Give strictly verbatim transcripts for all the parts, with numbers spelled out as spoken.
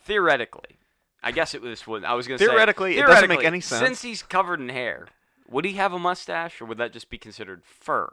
Theoretically. I guess it was when I was going to say. Theoretically, it doesn't make any sense. Since he's covered in hair, would he have a mustache, or would that just be considered fur?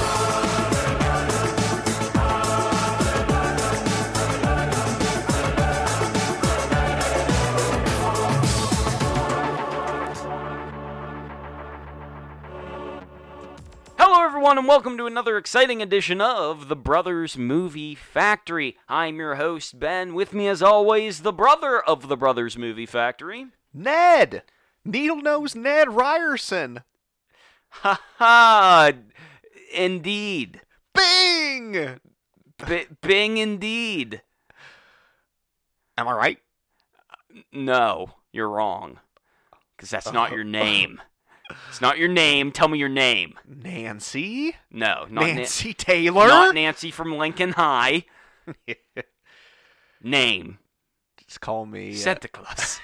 Hello, everyone, and welcome to another exciting edition of the Brothers Movie Factory. I'm your host, Ben. With me, as always, the brother of the Brothers Movie Factory, Ned! Needle-Nose Ned Ryerson! Ha ha! Indeed. Bing! B- Bing, indeed. Am I right? No, you're wrong. Because that's not your name. It's not your name. Tell me your name. Nancy? No, not Nancy Na- Taylor? Not Nancy from Lincoln High. Name. Just call me... Uh, Santa Claus.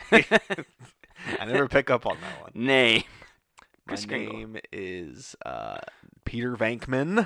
I never pick up on that one. Name. My Chris Kringle. name is uh, Peter Venkman.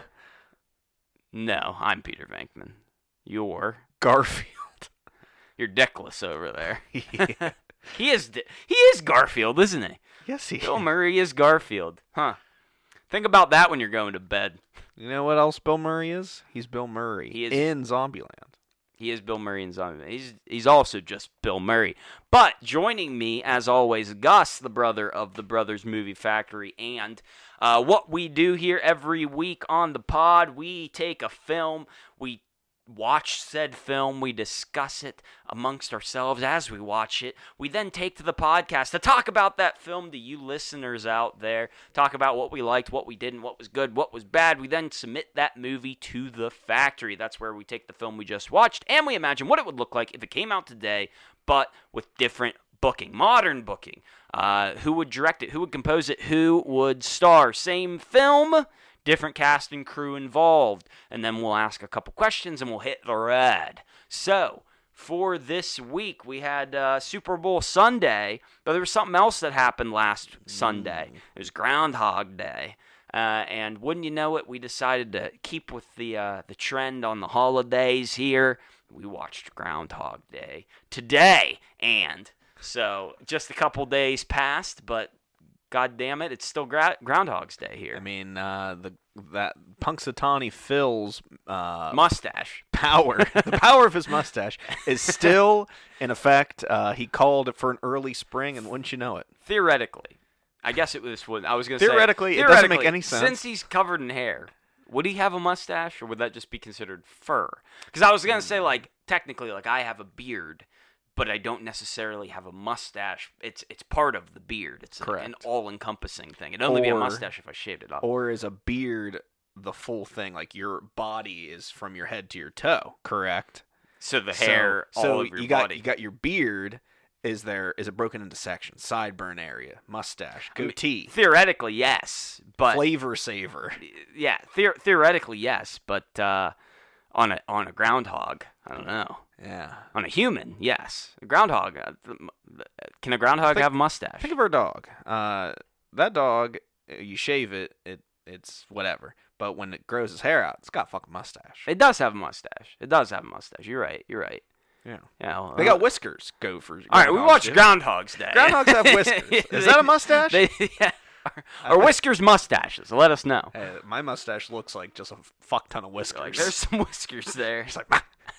No, I'm Peter Venkman. You're... Garfield. You're Dickless over there. Yeah. He is Di- he is Garfield, isn't he? Yes, he Bill Murray is Garfield. Huh. Think about that when you're going to bed. You know what else Bill Murray is? He's Bill Murray He is- in Zombieland. He is Bill Murray in Zombie. He's he's also just Bill Murray. But joining me, as always, Gus, the brother of the Brothers Movie Factory, and uh, what we do here every week on the pod, we take a film, we watch said film, we discuss it amongst ourselves as we watch it. We then take to the podcast to talk about that film to you listeners out there, talk about what we liked, what we didn't, what was good, what was bad. We then submit that movie to the factory. That's where we take the film we just watched and we imagine what it would look like if it came out today, but with different booking, modern booking. Uh, who would direct it? Who would compose it? Who would star? Same film, different cast and crew involved. And then we'll ask a couple questions and we'll hit the red. So, for this week, we had uh, Super Bowl Sunday, but there was something else that happened last Sunday. It was Groundhog Day. Uh, and wouldn't you know it, we decided to keep with the uh, the trend on the holidays here. We watched Groundhog Day today. And so, just a couple days passed, but God damn it, it's still gra- Groundhog's Day here. I mean, uh, the that Punxsutawney Phil's uh, Mustache. power, the power of his mustache is still in effect. Uh, he called it for an early spring, and wouldn't you know it? Theoretically. I guess it was what I was going to say. Theoretically, it doesn't make any sense. Since he's covered in hair, would he have a mustache, or would that just be considered fur? Because I was going to say, like, technically, like, I have a beard, but I don't necessarily have a mustache. It's it's part of the beard. It's like an Correct. all-encompassing thing. It'd only be a Or- mustache if I shaved it off. Or is a beard the full thing? Like your body is from your head to your toe, correct? So the So- hair all so over your you got body. you got your beard. Is there is it broken into sections? Sideburn area, mustache, I mean, goatee, theoretically, yes, but flavor saver. yeah, the- theoretically, yes, but uh, on a on a groundhog, I don't know. Yeah. On a human, yes. A groundhog. Uh, th- th- can a groundhog Think- have a mustache? Think of our dog. Uh, that dog, uh, you shave it, it it's whatever. But when it grows its hair out, it's got a fucking mustache. It does have a mustache. It does have a mustache. You're right. You're right. Yeah. Yeah. Well, They uh, got whiskers. Gophers. all right, we groundhogs watched do. Groundhog's Day. Groundhogs have whiskers. Is that a mustache? They, yeah. Or whiskers mustaches. Let us know. Hey, my mustache looks like just a fuck ton of whiskers. Like, there's some whiskers there. It's like,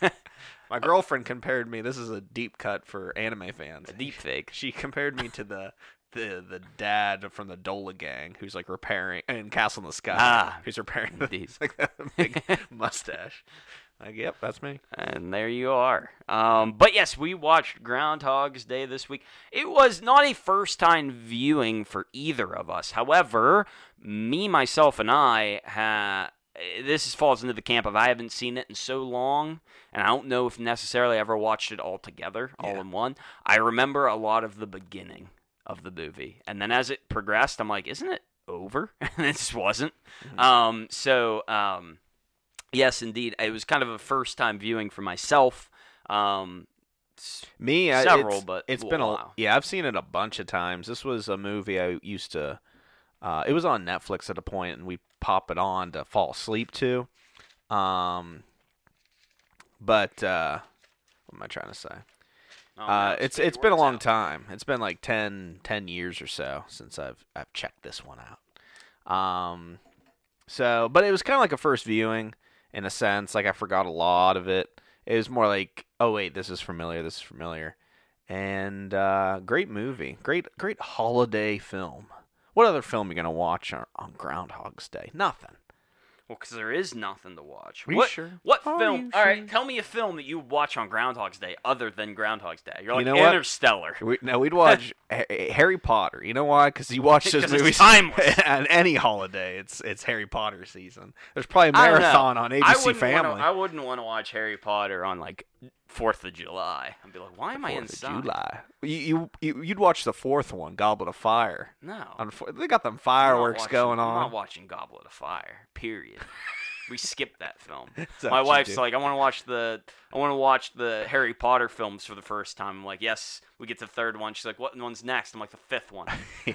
my girlfriend compared me. This is a deep cut for anime fans. A deep fake. She compared me to the the the dad from the Dola gang who's like repairing in Castle in the Sky. Ah, who's repairing the indeed. like that big mustache. Like, yep, that's me. And there you are. Um, but yes, we watched Groundhog's Day this week. It was not a first-time viewing for either of us. However, me, myself, and I, ha- this is, falls into the camp of I haven't seen it in so long, and I don't know if necessarily I ever watched it all together, all Yeah. in one. I remember a lot of the beginning of the movie, and then as it progressed, I'm like, isn't it over? And it just wasn't. Mhm. Um, so... Um, Yes, indeed. It was kind of a first-time viewing for myself. Um, s- Me, I, several, it's, but it's a been a while. yeah. I've seen it a bunch of times. This was a movie I used to. Uh, it was on Netflix at a point, and we pop it on to fall asleep to. Um, but uh, what am I trying to say? Oh, Uh, no, it's spit it's your been a words long out. time. It's been like ten, ten years or so since I've I've checked this one out. Um, so but it was kind of like a first viewing in a sense. Like I forgot a lot of it. It was more like, oh wait, this is familiar. This is familiar, and uh, great movie, great great holiday film. What other film are you gonna watch on, on Groundhog's Day? Nothing. Well, because there is nothing to watch. Are you what sure? what Are film? you All right, sure? tell me a film that you would watch on Groundhog's Day other than Groundhog's Day. You're like You know what? Interstellar. We, no, we'd watch Ha- Harry Potter. You know why? Because you watch those 'Cause it's movies timeless. on any holiday. It's it's Harry Potter season. There's probably a I don't know. marathon on A B I C wouldn't Family. Wanna, I wouldn't want to watch Harry Potter on like Fourth of July. I'd be like, why am I Fourth inside? of July. You, you you you'd watch the fourth one, Goblet of Fire. No. On, fo- they got them I'm not fireworks watching- going I'm on. not watching Goblet of Fire. Period. We skipped that film. that My what you wife's do? like, I want to watch the, I want to watch the Harry Potter films for the first time. I'm like, yes. We get to the third one. She's like, what one's next? I'm like, the fifth one.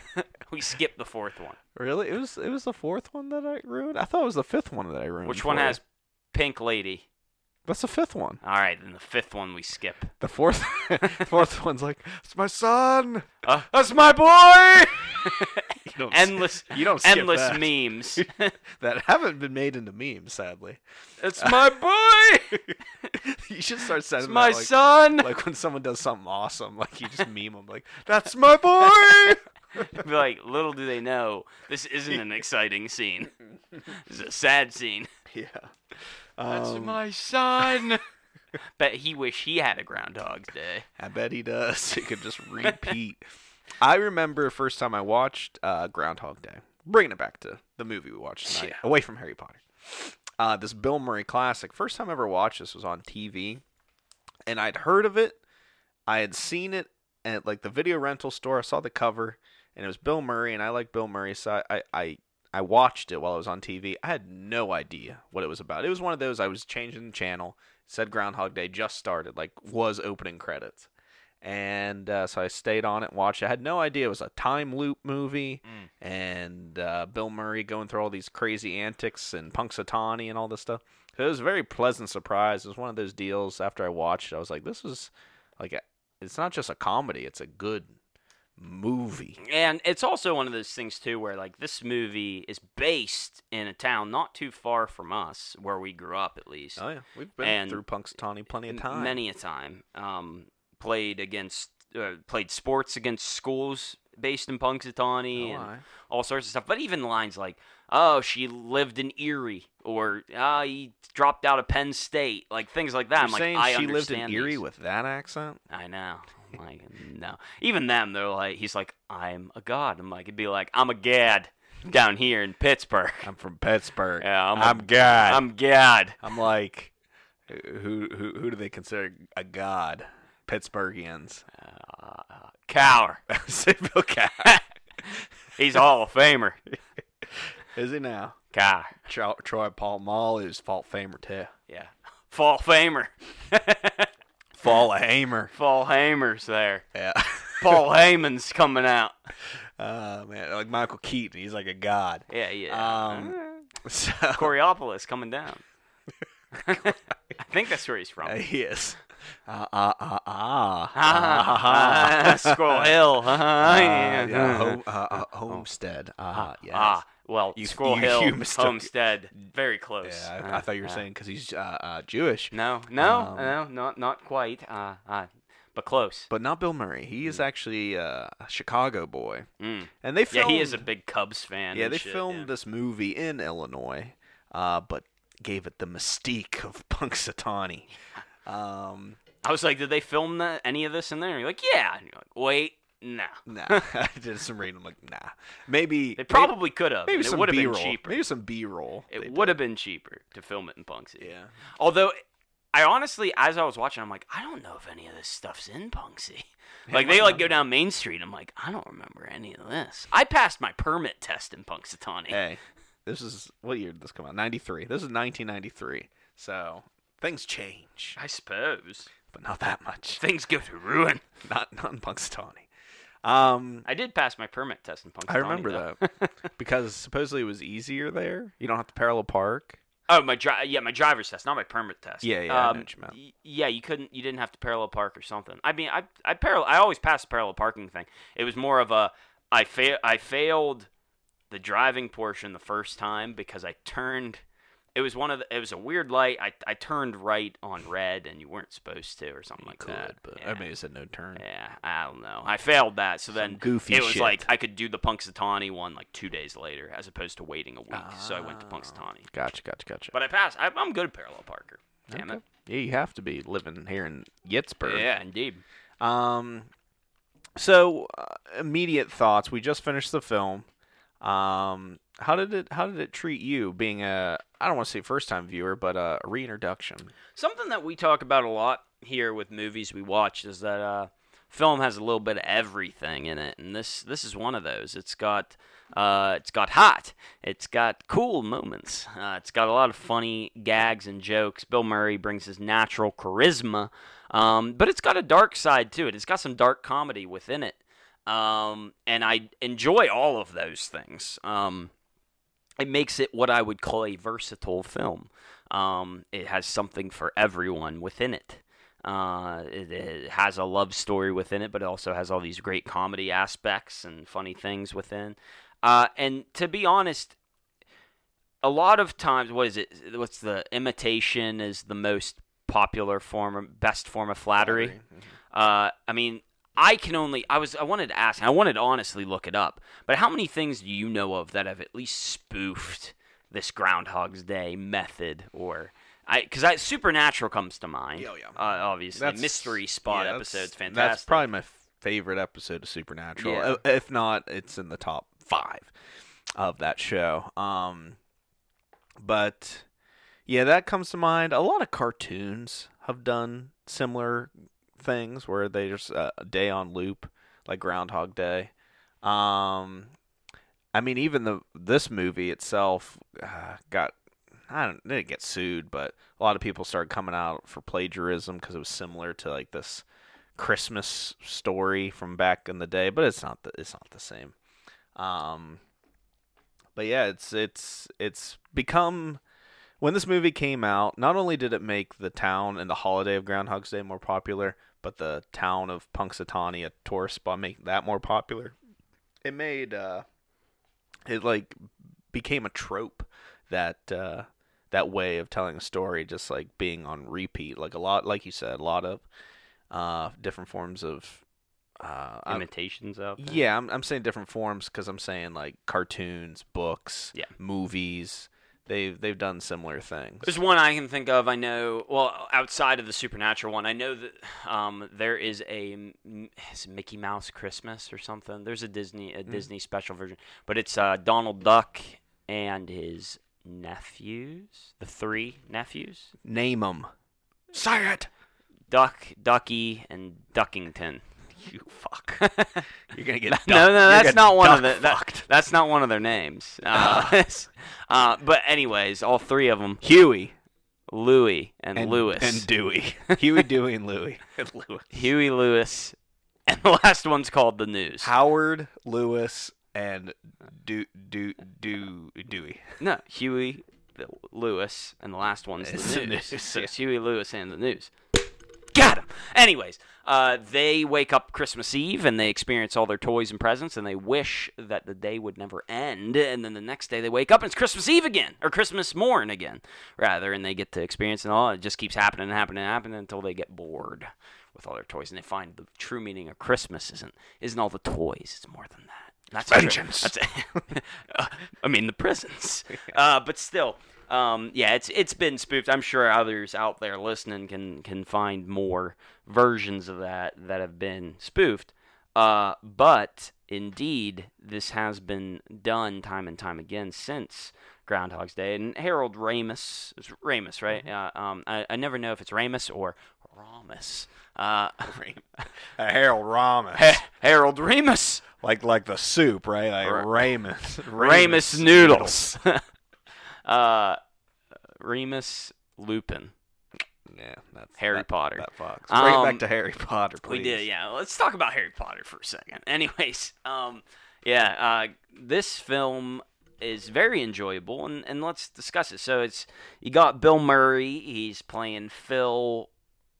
We skipped the fourth one. Really? It was it was the fourth one that I ruined. I thought it was the fifth one that I ruined. Which for one you. has Pink Lady? That's the fifth one. All right, then the fifth one we skip. The fourth fourth one's like, it's my son. Uh, That's my boy. You don't endless, you don't skip endless that. memes. that haven't been made into memes, sadly. It's my boy. You should start sending It's my that, like, son. like when someone does something awesome, like you just meme them, like, that's my boy. Be like, little do they know, this isn't an exciting scene. This is a sad scene. Yeah. That's Um, my son. Bet he wish he had a Groundhog's Day. I bet he does. He could just repeat. I remember first time I watched uh, Groundhog Day. Bringing it back to the movie we watched tonight, Yeah. away from Harry Potter. Uh, this Bill Murray classic. First time I ever watched this was on T V, and I'd heard of it. I had seen it at like the video rental store. I saw the cover, and it was Bill Murray, and I like Bill Murray, so I, I, I watched it while it was on T V. I had no idea what it was about. It was one of those, I was changing the channel, said Groundhog Day just started, like was opening credits. And uh, so I stayed on it and watched it. I had no idea it was a time loop movie, Mm. and uh, Bill Murray going through all these crazy antics and Punxsutawney and all this stuff. So it was a very pleasant surprise. It was one of those deals after I watched it. I was like, this is like, a, it's not just a comedy, it's a good movie. And it's also one of those things, too, where, like, this movie is based in a town not too far from us, where we grew up, at least. Oh, yeah. We've been And through Punxsutawney plenty of M- times. Many a time. Um, played against, uh, played sports against schools based in Punxsutawney, Oh, and aye. all sorts of stuff. But even lines like, "Oh, she lived in Erie," or "Ah, he dropped out of Penn State," like things like that. You're I'm like, saying I she lived in understand Erie these. with that accent? I know. I'm like, no. Even them, they're like, he's like, "I'm a god." I'm like, it'd be like, "I'm a gad down here in Pittsburgh." I'm from Pittsburgh. Yeah, I'm, I'm a, God. I'm gad. I'm like, who who who do they consider a god? Pittsburghians. Uh, Cower. Say Bill Cow. He's a Hall of Famer. Is he now? Cower. Troy, Troy Paul Mall is Fall Famer too. Yeah. Fall Famer. Fall of Hamer. Fall Hamer's there. Yeah. Paul Heyman's coming out. Oh man, like Michael Keaton, he's like a god. Yeah, yeah. Um, so Coriopolis coming down. I think that's where he's from. uh, he is. Ah ah ah ah. Ah, Squirrel Hill. Uh, yeah. yeah, home, uh, uh, Homestead. Ah, yes. Ah, well, You- Squirrel you- Hill, you mistook- Homestead, very close. Yeah, I, Uh, I thought you were uh, saying because he's uh, uh, Jewish, No, no, Um, no, not not quite. Uh, uh, but close. but not Bill Murray. He is actually uh, a Chicago boy, Mm. and they Yeah, filmed. he is a big Cubs fan. Yeah, and they shit, filmed yeah. this movie in Illinois, uh, but gave it the mystique of Punxsutawney. Um, I was like, did they film that, any of this in there? And you're like, yeah. And you're like, wait, no. nah, I did some reading. I'm like, nah. Maybe They probably could have. maybe, maybe It some would have been B-roll. cheaper. Maybe some B-roll. they It did. would have been cheaper to film it in Punxsy. Yeah. Although, I honestly, as I was watching, I'm like, I don't know if any of this stuff's in Punxsy. Like, they, like, go down Main Street. I'm like, I don't remember any of this. I passed my permit test in Punxsutawney. Hey, this is what year did this come out? ninety-three. This is nineteen ninety-three. So things change, I suppose. but not that much. Things go to ruin. Not not in Punxsutawney. Um, I did pass my permit test in Punxsutawney. I remember though. that because supposedly it was easier there. You don't have to parallel park. Oh, my dri- yeah, my driver's test, not my permit test. Yeah, yeah, I know Um, what you meant. y- yeah, you couldn't, you didn't have to parallel park or something. I mean, I, I parallel, I always passed the parallel parking thing. It was more of a, I fa- I failed the driving portion the first time because I turned. It was one of the, it was a weird light. I, I turned right on red and you weren't supposed to or something You like could, that. but yeah. I mean, it said no turn. Yeah, I don't know. I failed that, so Some then goofy it was shit. like I could do the Punxsutawney one like two days later, as opposed to waiting a week. Ah. So I went to Punxsutawney. Gotcha, gotcha, gotcha. But I passed. I, I'm good at parallel parker. Damn Okay. Yeah, you have to be living here in Yitzburg. it. Yeah, indeed. Um, so uh, immediate thoughts. We just finished the film. Um, how did it? How did it treat you, being a I don't want to say first time viewer, but a reintroduction? Something that we talk about a lot here with movies we watch is that uh, film has a little bit of everything in it, and this this is one of those. It's got uh, it's got hot, it's got cool moments, uh, it's got a lot of funny gags and jokes. Bill Murray brings his natural charisma, um, but it's got a dark side to it. It's got some dark comedy within it, um, and I enjoy all of those things. Um, it makes it what I would call a versatile film. Um, it has something for everyone within it. Uh, it, it has a love story within it, but it also has all these great comedy aspects and funny things within. Uh, and to be honest, a lot of times, what is it? What's the imitation is the most popular form, best form of flattery. Mhm. Uh, I mean, I can only. I was. I wanted to ask. I wanted to honestly look it up. But how many things do you know of that have at least spoofed this Groundhog's Day method, or I? Because I Supernatural comes to mind. Oh, yeah. Uh, obviously, That's- Mystery Spot yeah, that's- episode's fantastic. That's probably my favorite episode of Supernatural. Yeah. Uh, If not, it's in the top five of that show. Um, but yeah, that comes to mind. A lot of cartoons have done similar things where they just uh, a day on loop, like Groundhog Day. Um, I mean, even the this movie itself uh, got. I don't didn't get sued, but a lot of people started coming out for plagiarism because it was similar to like this Christmas story from back in the day, but it's not the it's not the same. Um, but yeah, it's it's it's become when this movie came out. Not only did it make the town and the holiday of Groundhog's Day more popular, but the town of Punxsutawney, a tourist spot, make that more popular. It made uh, it like became a trope that uh, that way of telling a story, just like being on repeat. Like a lot, like you said, a lot of uh, different forms of uh, I'm- Imitations out there. yeah, I'm I'm saying different forms because I'm saying like cartoons, books, Yeah. movies. They've they've done similar things. There's one I can think of. I know, well, outside of the Supernatural one, I know that um, there is a M- is it Mickey Mouse Christmas or something. There's a Disney a Disney special version, but it's uh, Donald Duck and his nephews, the three nephews, Name them. Say it. Duck, Ducky, and Duckington. You fuck. You're gonna get no, duck- no, you're that's gonna not one of duck the. That, fucked. that's not one of their names. Uh, uh, but anyways, all three of them, Huey Louie and, and Lewis, and Dewey. Huey, Dewey, and Louie. And Lewis. Huey Lewis, and the last one's called the News. Howard, Lewis, and Do Do Do Dewey. No, Huey, the Lewis, and the last one's It's the the News. News, So yeah. it's Huey Lewis and the News. Got him. Anyways, uh, they wake up Christmas Eve and they experience all their toys and presents and they wish that the day would never end. And then the next day they wake up and it's Christmas Eve again, or Christmas morn again, rather, and they get to experience it all. It just keeps happening and happening and happening until they get bored with all their toys and they find the true meaning of Christmas isn't isn't all the toys. It's more than that. That's Vengeance. That's uh, I mean the prisons, uh, but still. Um, yeah, it's it's been spoofed. I'm sure others out there listening can can find more versions of that that have been spoofed. Uh, but indeed, this has been done time and time again since Groundhog's Day. And Harold Ramis, it's Ramis, right? Uh, um, I, I never know if it's Ramis or Ramis. Uh, Uh, Harold Ramis. Harold Ramis. like like the soup, right? Like Ra- Ramis. Ramis noodles. uh, Remus Lupin. Yeah, that's Harry that, Potter. That fox. Bring it Um, back to Harry Potter, please. We did, yeah. Let's talk about Harry Potter for a second. Anyways, um, yeah, uh, this film is very enjoyable, and, and let's discuss it. So it's you got Bill Murray. He's playing Phil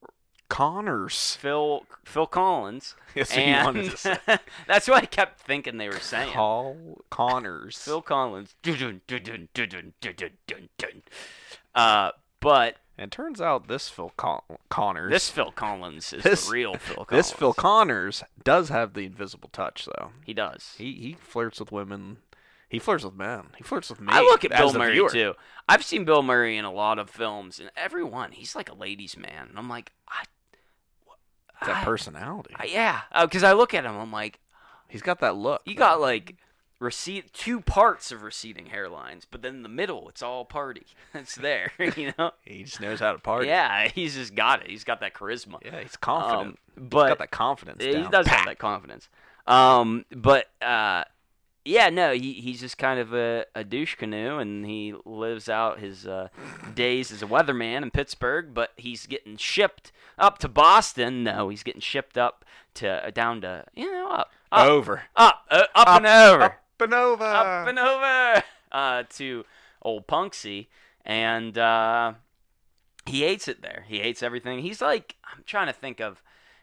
Connors. Phil Phil Collins. That's what you and wanted to say. that's what I kept thinking they were saying. Call Connors. Phil Collins. Dun, dun, dun, dun, dun, dun, dun, dun, dun. Uh, but And it turns out this Phil Con- Connors. this Phil Collins is This- the real Phil Collins. This Phil Connors does have the invisible touch, though. He does. He he flirts with women. He flirts with men. He flirts with me. I look at as Bill the Murray viewer. too. I've seen Bill Murray in a lot of films, and every one he's like a ladies' man. And I'm like, I, It's that I- personality. I, yeah, because I look at him, I'm like, He's got that look. you got like recede two parts of receding hairlines, but then in the middle, it's all party. It's there, you know. He just knows how to party. Yeah, he's just got it. He's got that charisma. Yeah, he's confident. Um, but he's got that confidence. he down does have pat. that confidence. Um, but uh, yeah, no, he he's just kind of a, a douche canoe, and he lives out his uh, days as a weatherman in Pittsburgh. But he's getting shipped up to Boston. No, he's getting shipped up to uh, down to you know up up Over. up uh, up, and over Up and over. up and over uh, to old Punksy, and uh, he hates it there. He hates everything. He's like, I'm trying to think of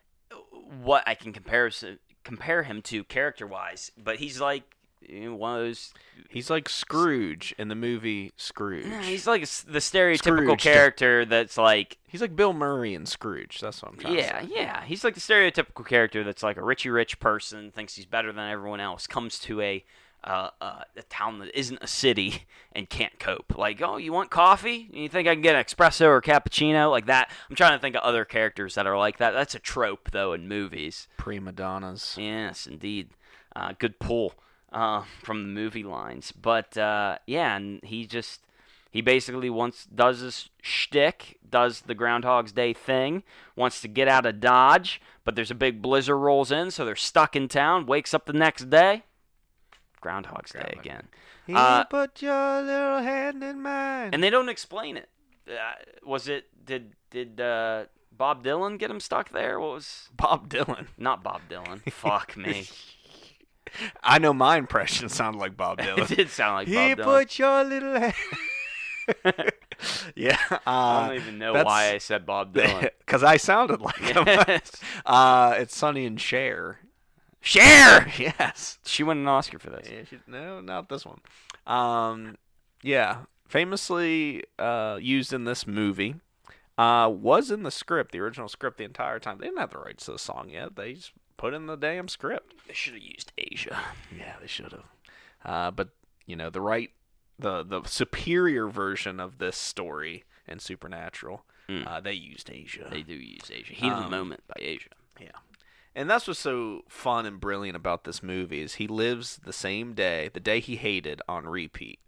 what I can compare compare him to character wise, but he's like you know, one of those. He's like Scrooge in the movie Scrooge. No, he's like a s the stereotypical Scrooged. character that's like. He's like Bill Murray in Scrooge. That's what I'm trying Yeah, to say. yeah. He's like the stereotypical character that's like a richy rich person, thinks he's better than everyone else, comes to a uh, uh, a town that isn't a city and can't cope. Like, oh, you want coffee? You think I can get an espresso or cappuccino? Like that. I'm trying to think of other characters that are like that. That's a trope, though, in movies. Prima donnas. Yes, indeed. Uh, good pull uh, from the movie lines. But, uh, yeah, and he just... He basically wants does his shtick, does the Groundhog's Day thing, wants to get out of Dodge, but there's a big blizzard rolls in, so they're stuck in town. Wakes up the next day, Groundhog's Day Groundhog. again, He Uh, put your little hand in mine. and they don't explain it. Uh, was it did did uh, Bob Dylan get him stuck there? What was Bob Dylan. not Bob Dylan? Fuck me, I know my impression sounded like Bob it Dylan. did sound like he Bob Dylan. put your little hand. yeah. Uh, I don't even know that's- why I said Bob Dylan. Because I sounded like him. Yes. uh, it's Sonny and Cher. Cher. Yes. She won an Oscar for this. Yeah, she, no, not this one. Um, yeah, famously uh, used in this movie. Uh, was in the script, the original script, the entire time. They didn't have the rights to the song yet. They just put in the damn script. They should have used Asia. Yeah, they should have. Uh, but you know, the right, the the superior version of this story in Supernatural, Mm. uh, they used Asia. They do use Asia. Heat of the Um, moment by Asia. Yeah. And that's what's so fun and brilliant about this movie is he lives the same day, the day he hated, on repeat.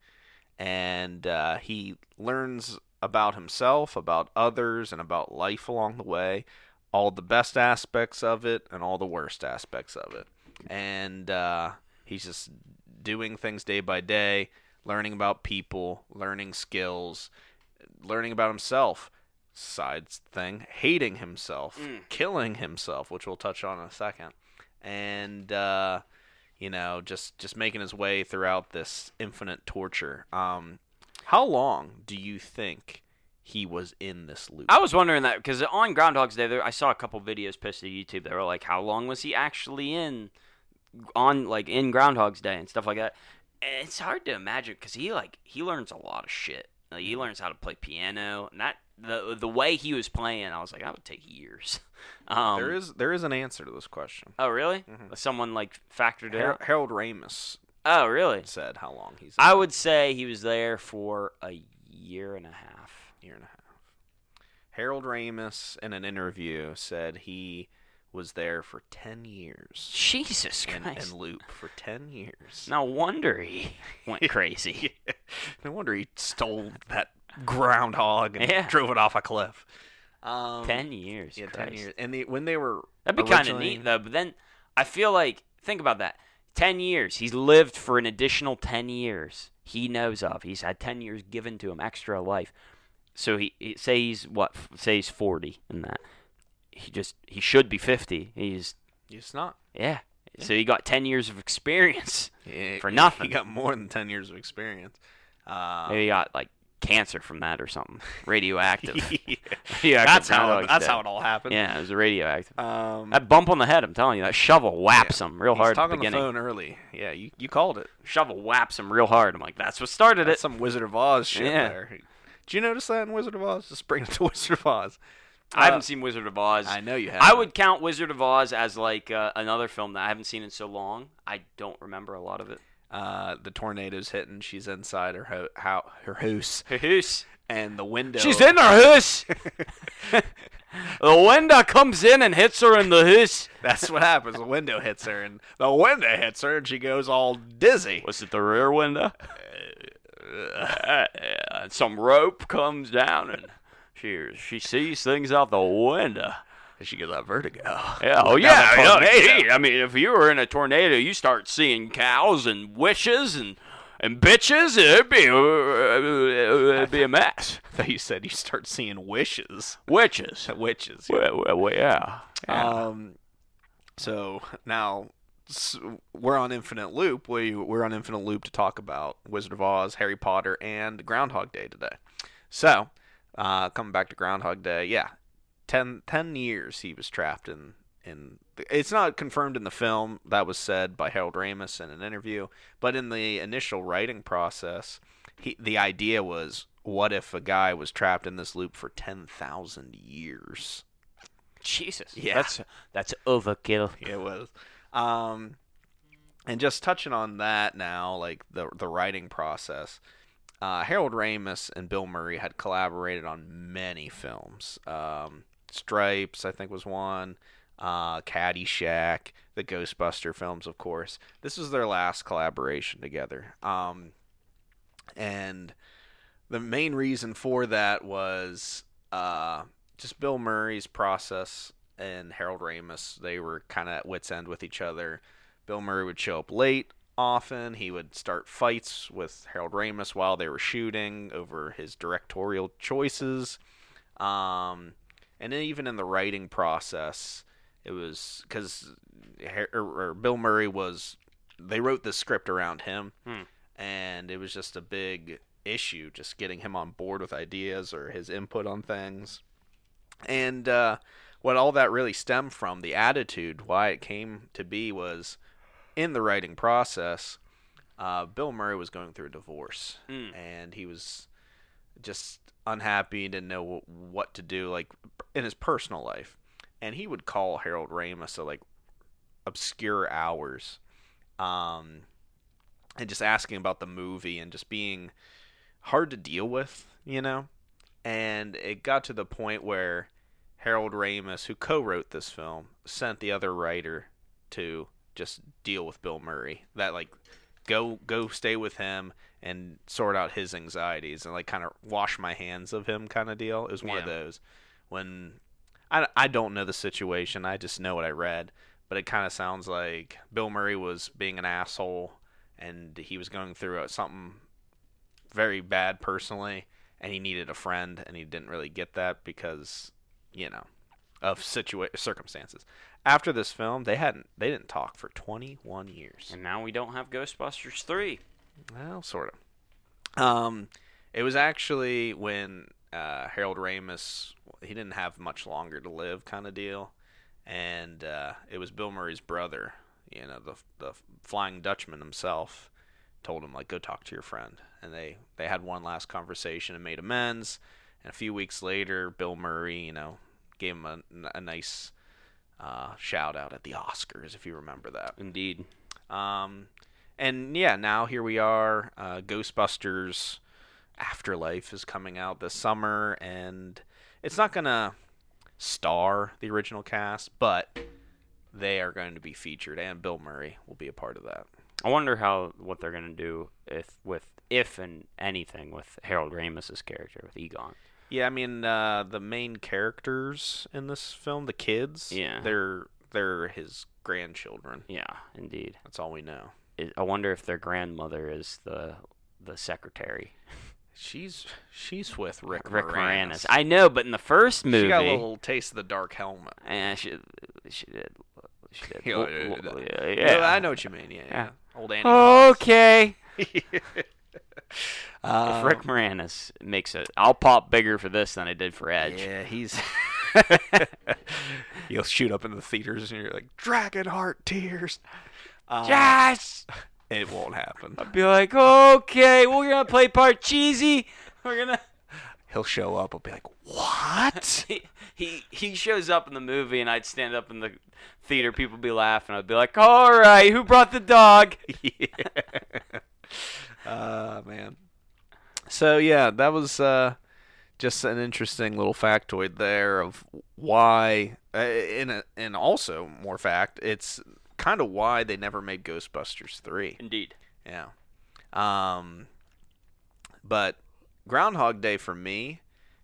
And uh, he learns about himself, about others, and about life along the way. All the best aspects of it and all the worst aspects of it. And uh, he's just doing things day by day, learning about people, learning skills, learning about himself. Sides thing, hating himself, Mm. killing himself, which we'll touch on in a second, and uh, you know, just just making his way throughout this infinite torture. Um, how long do you think he was in this loop? I was wondering that because on Groundhog's Day, there, I saw a couple videos posted to YouTube that were like, "How long was he actually in on like in Groundhog's Day and stuff like that?" And it's hard to imagine because he like he learns a lot of shit. Like, he learns how to play piano, and that the the way he was playing, I was like, that would take years. Um, there is there is an answer to this question. Oh, really? Mhm. Someone like factored it Har- out. Harold Ramis Oh, really? said how long he's. I would say he was there for a year and a half. Year and a half. Harold Ramis in an interview said he was there for ten years. Jesus in, Christ! in loop for ten years. No wonder he went crazy. Yeah. No wonder he stole that groundhog and Yeah. drove it off a cliff. Um, ten years. Yeah, Christ. ten years. And the, when they were That'd be kind of originally- neat though. But then I feel like think about that. Ten years. He's lived for an additional ten years. He knows of. He's had ten years given to him, extra life. So he, he say he's what? Say he's forty in that. He just he should be fifty. He's It's not. yeah. Yeah. So he got ten years of experience yeah, for nothing. He got more than ten years of experience. Uh, Maybe he got like cancer from that or something. Radioactive. yeah. radioactive That's how. it, That's how it all happened. Yeah, it was a radioactive. Um, that bump on the head, I'm telling you, that shovel whaps yeah. him real He's hard at the talking on the beginning. phone early. Yeah, you you called it. Shovel whaps him real hard. I'm like, that's what started That's it. some Wizard of Oz shit Yeah. there. Did you notice that in Wizard of Oz? Just bring it to Wizard of Oz. I haven't seen Wizard of Oz. I know you have. I would count Wizard of Oz as like uh, another film that I haven't seen in so long. I don't remember a lot of it. Uh, the tornado's hitting. She's inside her ho- how her house, Her house. and the window. She's in her house. The window comes in and hits her in the house. That's what happens. The window hits her, and the window hits her, and she goes all dizzy. Was it the rear window? Uh, and some rope comes down, and she she sees things out the window. She gets that vertigo. Yeah, oh Like yeah, down a yeah, tornado. gee, I mean, if you were in a tornado, you start seeing cows and wishes and and bitches. It'd be uh, it'd be a mess. I thought you said you start seeing wishes. Witches. Witches. Yeah. Well, well, well, yeah. yeah. Um. So now s we're on Infinite Loop. We we're on Infinite Loop to talk about Wizard of Oz, Harry Potter, and Groundhog Day today. So, uh, coming back to Groundhog Day, yeah, ten, ten years he was trapped in. In the, it's not confirmed in the film. That was said by Harold Ramis in an interview. But in the initial writing process, he the idea was, what if a guy was trapped in this loop for ten thousand years? Jesus. Yeah. That's that's overkill. It was. Um, and just touching on that now, like the the writing process, uh, Harold Ramis and Bill Murray had collaborated on many films. Um, Stripes, I think, was one. Uh, Caddyshack, the Ghostbuster films, of course. This was their last collaboration together. Um, and the main reason for that was uh, just Bill Murray's process and Harold Ramis. They were kind of at wit's end with each other. Bill Murray would show up late often. He would start fights with Harold Ramis while they were shooting over his directorial choices. Um, and then even in the writing process, it was because Bill Murray was, they wrote the script around him, Hmm. and it was just a big issue just getting him on board with ideas or his input on things. And uh, what all that really stemmed from, the attitude, why it came to be, was in the writing process, uh, Bill Murray was going through a divorce, Mm. and he was just unhappy, didn't know what to do, like in his personal life. And he would call Harold Ramis at like obscure hours, um, and just asking about the movie and just being hard to deal with, you know. And it got to the point where Harold Ramis, who co-wrote this film, sent the other writer to just deal with Bill Murray. That like go go stay with him and sort out his anxieties and like kind of wash my hands of him kind of deal. It was one Yeah. of those when. I, I don't know the situation. I just know what I read. But it kind of sounds like Bill Murray was being an asshole and he was going through something very bad personally, and he needed a friend, and he didn't really get that because, you know, of situa- circumstances. After this film, they hadn't they didn't talk for twenty-one years. And now we don't have Ghostbusters three. Well, sort of. Um, it was actually when uh, Harold Ramis, he didn't have much longer to live, kind of deal, and uh, it was Bill Murray's brother, you know, the the Flying Dutchman himself, told him like, go talk to your friend, and they they had one last conversation and made amends. And a few weeks later, Bill Murray, you know, gave him a, a nice uh, shout out at the Oscars, if you remember that. Indeed. Um, and yeah, now here we are. Uh, Ghostbusters Afterlife is coming out this summer, and it's not gonna star the original cast, but they are going to be featured, and Bill Murray will be a part of that. I wonder how what they're gonna do if with if and anything with Harold Ramis's character with Egon. Yeah, I mean uh, the main characters in this film, the kids, Yeah. they're they're his grandchildren. Yeah, indeed. That's all we know. It, I wonder if their grandmother is the the secretary. She's she's with Rick Rick Moranis. Moranis. I know, but in the first movie, She got a little taste of the Dark Helmet. eh, she, she did. shit. Yeah, Well, yeah, well, yeah. yeah, Yeah, yeah. I know what you mean. Yeah, yeah. Yeah. Old Annie. Fox. Okay. Um, If Rick Moranis makes it, I'll pop bigger for this than I did for Edge. Yeah, he's. He'll shoot up in the theaters, and you're like, Dragonheart tears. Um, Yes! It won't happen. I'd be like, okay, we're gonna play Parcheesi. We're gonna. He'll show up. I'll be like, what? he, he he shows up in the movie, and I'd stand up in the theater. People would be laughing. I'd be like, all right, who brought the dog? Yeah. Uh, man. So yeah, that was uh, just an interesting little factoid there of why, uh, and uh, and also more fact, it's kind of why they never made Ghostbusters three. Indeed. Yeah. Um. But Groundhog Day for me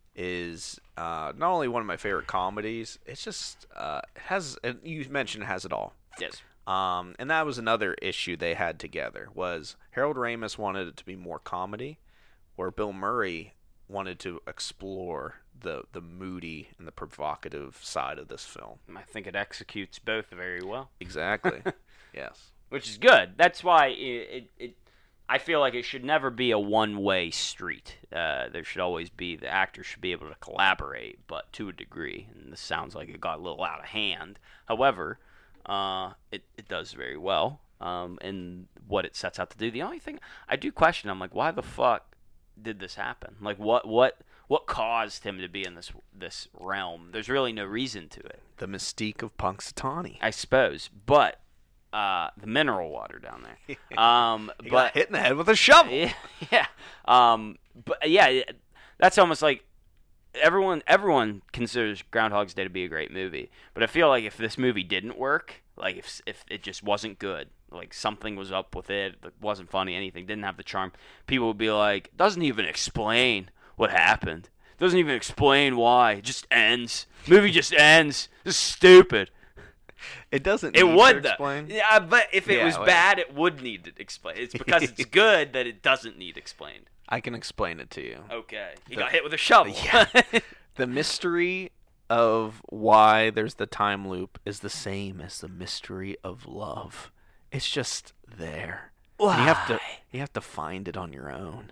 is uh, not only one of my favorite comedies. It's just uh, it has. And you mentioned it has it all. Yes. Um, and that was another issue they had together was Harold Ramis wanted it to be more comedy, where Bill Murray wanted to explore the the moody and the provocative side of this film. I think it executes both very well. Exactly. Yes. Which is good. That's why it, it, it I feel like it should never be a one-way street. Uh, there should always be, the actors should be able to collaborate, but to a degree. And this sounds like it got a little out of hand. However, uh, it, it does very well um, in what it sets out to do. The only thing I do question, I'm like, why the fuck did this happen? Like, what what what caused him to be in this this realm? There's really no reason to it. The mystique of Punxsutawney. I suppose, but uh, the mineral water down there. Um, He but got hit in the head with a shovel. yeah, yeah. Um, but yeah, that's almost like everyone. Everyone considers Groundhog's Day to be a great movie, but I feel like if this movie didn't work, like if if it just wasn't good, like something was up with it, it wasn't funny, anything, didn't have the charm, people would be like, doesn't even explain what happened. Doesn't even explain why. It just ends. Movie just ends. This is stupid. It doesn't. It need would, to though. explain. Yeah, but if it Yeah, was well- bad, it would need to explain. It's because it's good that it doesn't need explained. I can explain it to you. Okay. He The- got hit with a shovel. Yeah. The mystery of why there's the time loop is the same as the mystery of love. It's just there. And you have to Why? you have to find it on your own.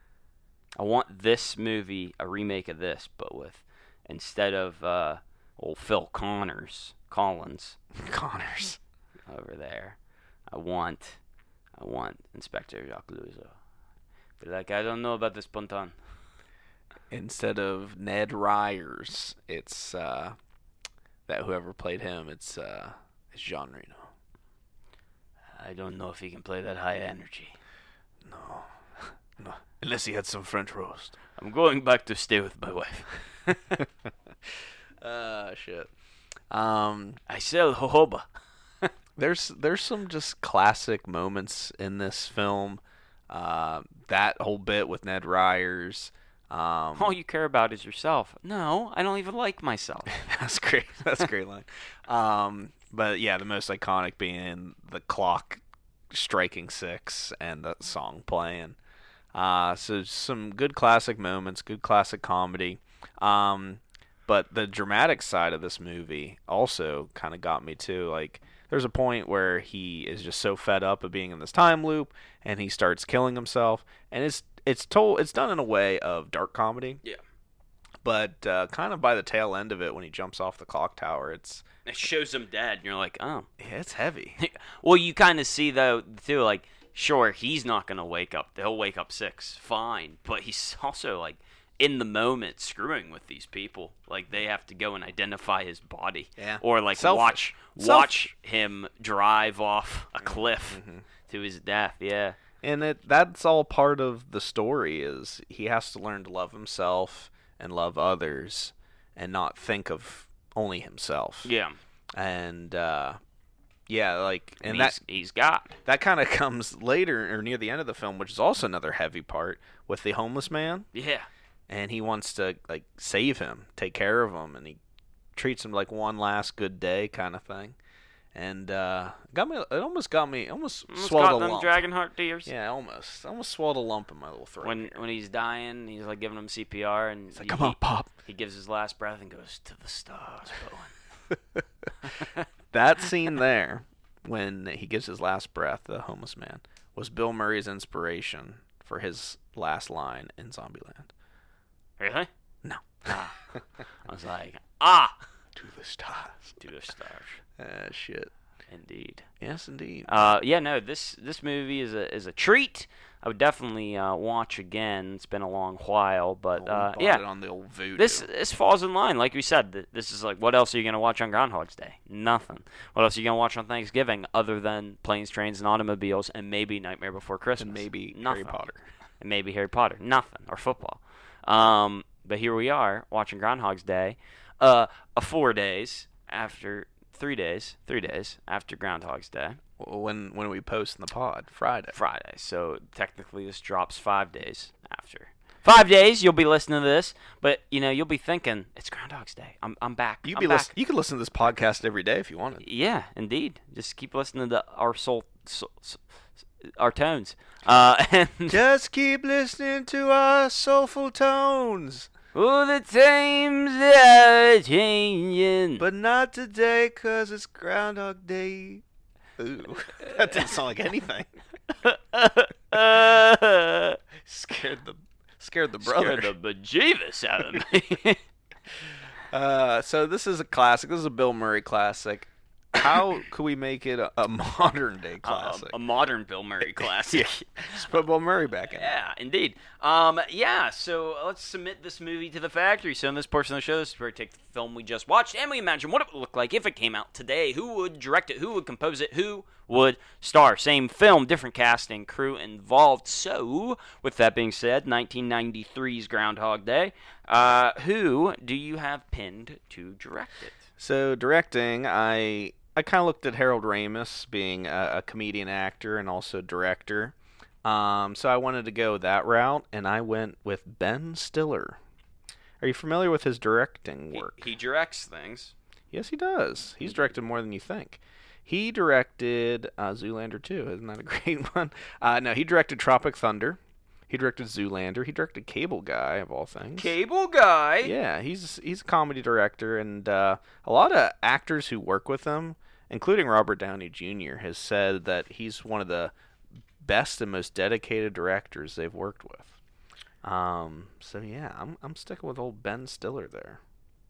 I want this movie, a remake of this, but with, instead of uh, old Phil Connors, Collins Connors. over there, I want, I want Inspector Jacques Luzo. But like, I don't know about this Ponton. Instead of Ned Ryers, it's uh, that whoever played him, it's uh, it's Jean Reno. I don't know if he can play that high energy. No. No. Unless he had some French roast. I'm going back to stay with my wife. Uh shit. Um I sell jojoba. there's there's some just classic moments in this film. Uh, that whole bit with Ned Ryers. Um, All you care about is yourself. No, I don't even like myself. that's great. That's a great line. Um, but yeah, the most iconic being the clock striking six and the song playing. Uh, so some good classic moments, good classic comedy. Um, but the dramatic side of this movie also kind of got me too. Like, there's a point where he is just so fed up of being in this time loop, and he starts killing himself. And it's it's told it's done in a way of dark comedy. Yeah. But uh, kind of by the tail end of it, when he jumps off the clock tower, it's It shows him dead, and you're like, oh. yeah, it's heavy. Well, you kind of see, though, too, like, sure, he's not going to wake up. He'll wake up six, fine. But he's also, like, in the moment screwing with these people. Like, they have to go and identify his body. Yeah. Or, like, Selfish. watch Selfish. watch him drive off a cliff Mhm. to his death. Yeah. And it that's all part of the story is he has to learn to love himself and love others and not think of only himself. Yeah. And uh, yeah, like and, And, that he's, he's God. that kind of comes later or near the end of the film, which is also another heavy part with the homeless man, Yeah. and he wants to like save him, take care of him, and he treats him like one last good day kind of thing. And uh, got me. It almost got me. Almost, Almost swallowed got a them lump. Dragonheart tears. Yeah, almost. Almost swallowed a lump in my little throat. When here. when he's dying, he's like giving him C P R, and It's like, he, come on, Pop. he gives his last breath and goes, "To the stars, Bowen." That scene there, when he gives his last breath, the homeless man, was Bill Murray's inspiration for his last line in Zombieland. Really? No. Ah. I was like, ah! To the stars. To the stars. Ah, shit. Indeed. Yes, indeed. Uh, yeah, no, this this movie is a is a treat. I would definitely uh, watch again. It's been a long while, but Well, we uh, bought yeah, it on the old Voodoo. this this falls in line. Like we said, th- this is like, what else are you gonna watch on Groundhog's Day? Nothing. What else are you gonna watch on Thanksgiving other than Planes, Trains, and Automobiles, and maybe Nightmare Before Christmas, and maybe Nothing. Harry Potter. and maybe Harry Potter. Nothing, or football. Um, but here we are watching Groundhog's Day, uh, a four days after. Three days, three days after Groundhog's Day. When when we post in the pod, Friday. Friday. So technically this drops five days after. Five days you'll be listening to this, but you know, you'll be thinking, it's Groundhog's Day. I'm I'm back. You I'm be back. listen, You could listen to this podcast every day if you wanted. Yeah, indeed. Just keep listening to our soul, soul, soul our tones. Uh, and Just keep listening to our soulful tones. oh, the times are changing. But not today, cause it's Groundhog Day. Ooh, that didn't sound like anything. scared the scared the brother. Scared the bejeebus out of me. Uh, so this is a classic. This is a Bill Murray classic. How could we make it a, a modern day classic? Uh, a modern Bill Murray classic. Just put Bill Murray back in. Yeah, indeed. Um, yeah, so let's submit this movie to the factory. So in this portion of the show, this is where we take the film we just watched and we imagine what it would look like if it came out today. Who would direct it? Who would compose it? Who would star? Same film, different cast and crew involved. So, with that being said, nineteen ninety-three's Groundhog Day. Uh, who do you have pinned to direct it? So directing, I I kind of looked at Harold Ramis being a, a comedian actor and also director. Um, so I wanted to go that route, and I went with Ben Stiller. Are you familiar with his directing work? He, he directs things. Yes, he does. He's directed more than you think. He directed uh, Zoolander two. Isn't that a great one? Uh, no, he directed Tropic Thunder. He directed Zoolander. He directed Cable Guy, of all things. Cable Guy? Yeah, he's he's a comedy director, and uh, a lot of actors who work with him, including Robert Downey Junior, has said that he's one of the best and most dedicated directors they've worked with. Um, so yeah, I'm I'm sticking with old Ben Stiller there.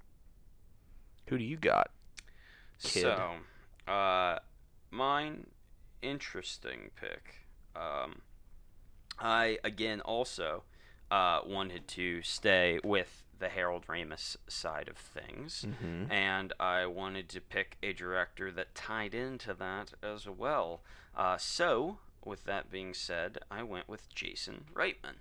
Who do you got, kid? So, uh, mine, interesting pick. Um, I, again, also uh, wanted to stay with the Harold Ramis side of things, Mm-hmm. and I wanted to pick a director that tied into that as well. Uh, so, with that being said, I went with Jason Reitman,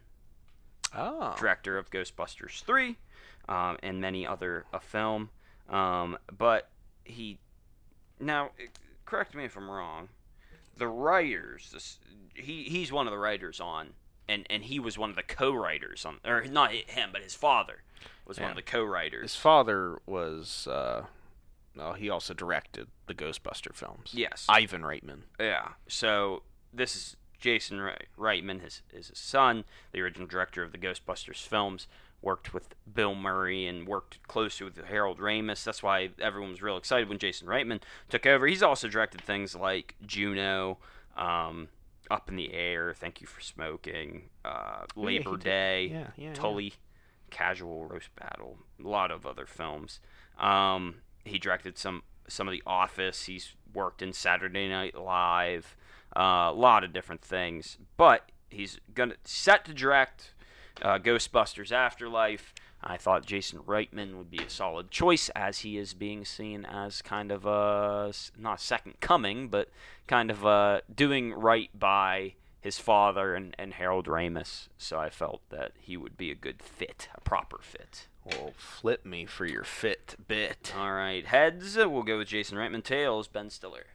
Oh, director of Ghostbusters three um, and many other a film. Um, but he, now, correct me if I'm wrong, the writers, this, he he's one of the writers on, and, and he was one of the co-writers on, or not him, but his father was Yeah. one of the co-writers. his father was. Uh, well, he also directed the Ghostbuster films. Yes. Ivan Reitman. Yeah. So this is Jason Re- Reitman, his is his son, the original director of the Ghostbusters films. Worked with Bill Murray and worked closely with Harold Ramis. That's why everyone was real excited when Jason Reitman took over. He's also directed things like Juno, um, Up in the Air, Thank You for Smoking, uh, Oh, yeah, Labor he did. Day, Yeah, yeah, Tully, Casual Roast Battle, a lot of other films. Um, he directed some some of The Office. He's worked in Saturday Night Live, uh, a lot of different things. But he's gonna set to direct uh, Ghostbusters Afterlife. I thought Jason Reitman would be a solid choice, as he is being seen as kind of a, not a second coming, but kind of uh, doing right by his father and, and Harold Ramis. So I felt that he would be a good fit, a proper fit. Well, flip me for your fit bit. All right, heads, we'll go with Jason Reitman. Tails, Ben Stiller.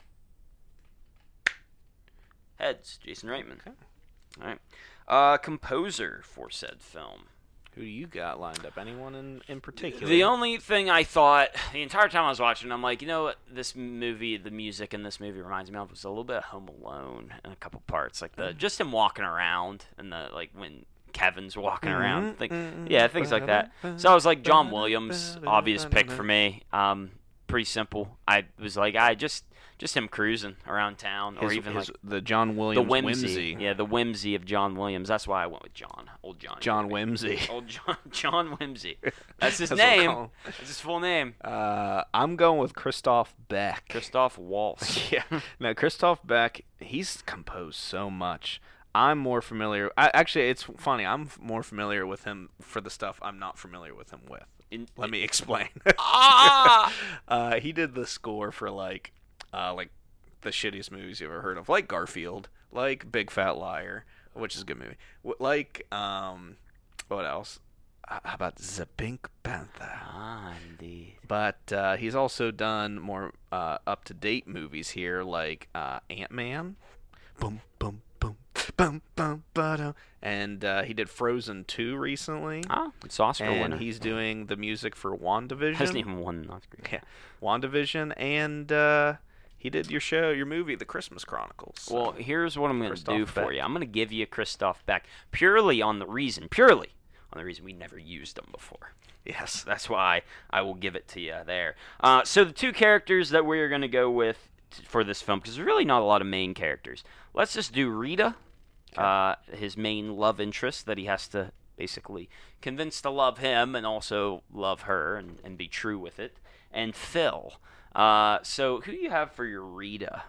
Heads, Jason Reitman. Okay. All right. Uh, composer for said film. Who do you got lined up? Anyone in, in particular? The only thing I thought the entire time I was watching, I'm like, you know what, this movie, the music in this movie reminds me of was a little bit of Home Alone in a couple parts, like the just him walking around and the like when Kevin's walking around, think, yeah, things like that. So I was like, John Williams, obvious pick for me. Um, pretty simple. I was like, I just just him cruising around town, or His- even his- like the John the Williams whimsy. Yeah, the whimsy of John Williams. That's why I went with John. Old John. John Whimsy. Old John. John Whimsy. That's his That's what I name. call him. That's his full name. Uh, I'm going with Christoph Beck. Christoph Waltz. Yeah. Now, Christoph Beck, he's composed so much. I'm more familiar. I, actually, it's funny. I'm f- more familiar with him for the stuff I'm not familiar with him with. In, Let me explain. ah! uh, he did the score for like, uh, like the shittiest movies you ever heard of, like Garfield, like Big Fat Liar, which is a good movie. W- Like, um, what else? Uh, How about The Pink Panther? Ah, indeed. But uh, he's also done more uh, up-to-date movies here, like uh, Ant-Man. Boom, boom, boom, boom, boom, ba-dum. And uh, he did Frozen two recently. Ah, it's Oscar And winner. he's doing the music for WandaVision. Hasn't even won an Oscar. Yeah, WandaVision, and uh, he did your show, your movie, The Christmas Chronicles. So- Well, here's what I'm going to Christoph do for Beck. you. I'm going to give you Christoph Beck purely on the reason, purely on the reason we never used him before. yes, That's why I will give it to you there. Uh, so the two characters that we're going to go with t- for this film, because there's really not a lot of main characters. Let's just do Rita, uh, his main love interest that he has to basically convince to love him and also love her and, and be true with it, and Phil. Uh, so who do you have for your Rita?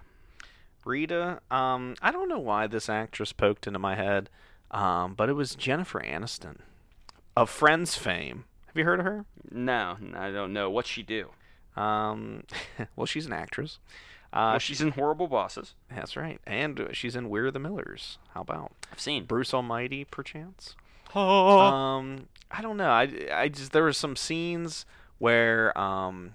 Rita. Um, I don't know why this actress poked into my head, um, but it was Jennifer Aniston of Friends fame. Have you heard of her? No, I don't know. What's she do? Um, well, she's an actress. Uh, Well, she's in Horrible Bosses. That's right, and uh, she's in We're the Millers. How about I've seen. Bruce Almighty, perchance? Oh. Um, I don't know. I, I just there were some scenes where um,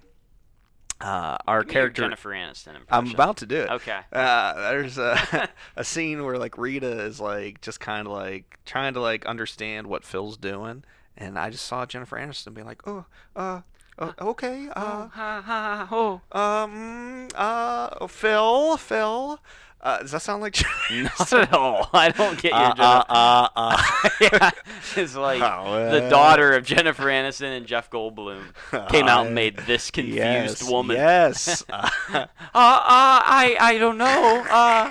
uh, our Give me your character. Jennifer Aniston impression. I'm about to do it. Okay. Uh, there's a a scene where like Rita is like just kind of like trying to like understand what Phil's doing, and I just saw Jennifer Aniston be like, oh, uh, uh okay, uh, ha ha ho. um, uh, Phil, Phil. Uh, does that sound like? Not at all. I don't get your Uh, Jennifer. uh, uh, uh. yeah, it's like Oh, the uh. daughter of Jennifer Aniston and Jeff Goldblum came out and Uh, made this confused yes, woman. Yes. Uh, Uh, uh, I, I don't know. Uh,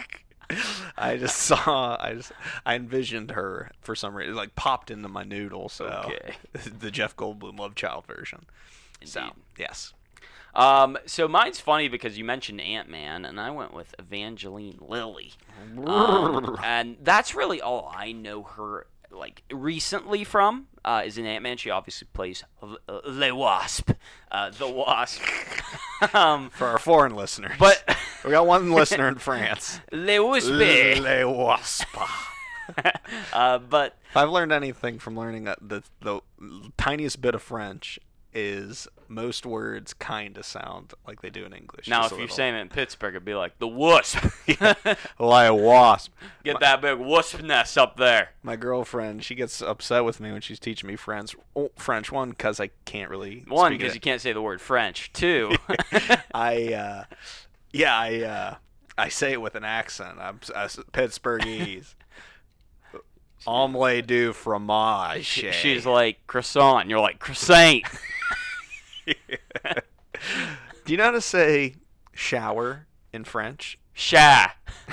I just saw. I just. I envisioned her for some reason. It like popped into my noodle. So Okay. the Jeff Goldblum Love Child version. So Indeed. yes. Um, so mine's funny because you mentioned Ant-Man, and I went with Evangeline Lilly. Um, and that's really all I know her, like, recently from, uh, is in Ant-Man. She obviously plays L- uh, Le Wasp, uh, the Wasp. um, For our foreign listeners, but we got one listener in France. Le Wasp. Le Wasp. uh, but If I've learned anything from learning that the the tiniest bit of French is most words kind of sound like they do in English. now, just if a you're little. saying it in Pittsburgh, it'd be like the Wasp. Le Wasp. Get that big wasp nest up there. My girlfriend, she gets upset with me when she's teaching me French. Oh, French one because I can't really One, speak because it. you can't say the word French. Two, I uh, yeah, I uh, I say it with an accent. I'm uh, Pittsburghese. Omelette du fromage. She- she's like croissant, and you're like croissant. Do you know how to say shower in French? Chat.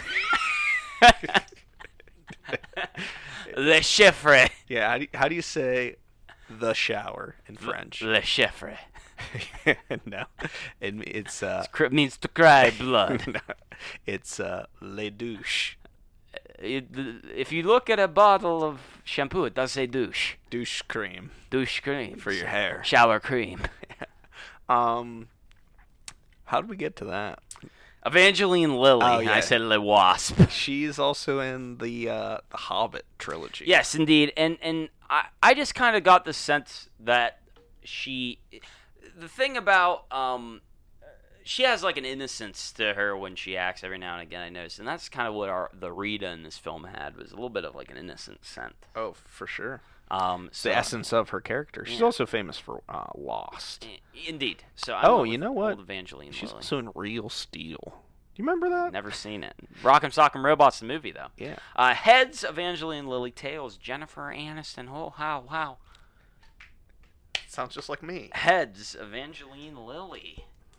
Le chiffre. Yeah. How do you, how do you say the shower in French? Le chiffre. No, it, it's uh, Cr- means to cry blood. no, it's uh, les douches. It- if you look at a bottle of shampoo, it does say douche. Douche cream Douche cream. for your hair. Shower cream. Um, how did we get to that? Evangeline Lilly. Oh, yeah. I said Le Wasp. She's also in the uh, the Hobbit trilogy. Yes, indeed. And and I, I just kind of got the sense that she, the thing about um, she has like an innocence to her when she acts every now and again. I noticed, and that's kind of what our the Rita in this film had, was a little bit of like an innocent scent. Oh, for sure. Um, It's so, the essence of her character. She's Yeah. also famous for uh, Lost. I- Indeed. So I Oh, went you with know what? old Evangeline She's Lilly. also in Real Steel. Do you remember that? Never seen it. Rock'em Sock'em Robots, the movie though. Yeah. Uh, heads, Evangeline Lilly. Tails, Jennifer Aniston. Oh, how, wow. Sounds just like me. Heads, Evangeline Lilly.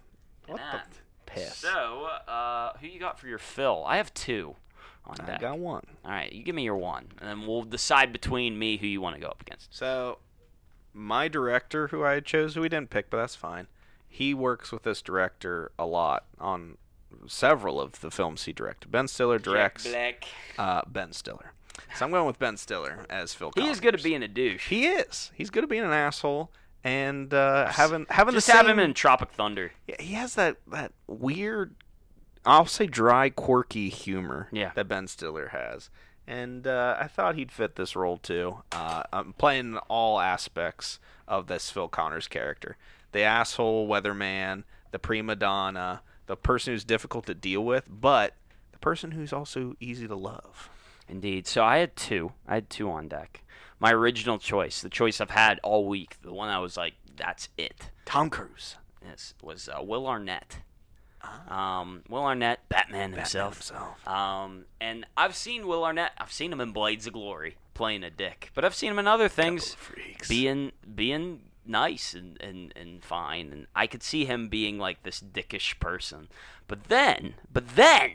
What Nah. the piss? So, uh, who you got for your fill? I have two on I deck. got one. All right, you give me your one, and then we'll decide between me who you want to go up against. So, my director, who I chose, who we didn't pick, but that's fine. He works with this director a lot on several of the films he directed. Ben Stiller directs Jack Black. uh, Ben Stiller. So I'm going with Ben Stiller as Phil Connors. He is good at being a douche. He is. He's good at being an asshole and uh, having having Just the same. have him in Tropic Thunder. Yeah, he has that that weird, I'll say dry, quirky humor Yeah. that Ben Stiller has. And uh, I thought he'd fit this role too. Uh, I'm playing all aspects of this Phil Connors character. The asshole weatherman, the prima donna, the person who's difficult to deal with, but the person who's also easy to love. Indeed. So I had two. I had two on deck. My original choice, the choice I've had all week, the one I was like, that's it. Tom Cruise. Yes, was uh, Will Arnett. Ah. Um, Will Arnett, Batman Batman himself. himself. Um, and I've seen Will Arnett. I've seen him in Blades of Glory playing a dick, but I've seen him in other things, Freaks. being being nice and, and, and fine. And I could see him being like this dickish person. But then, but then,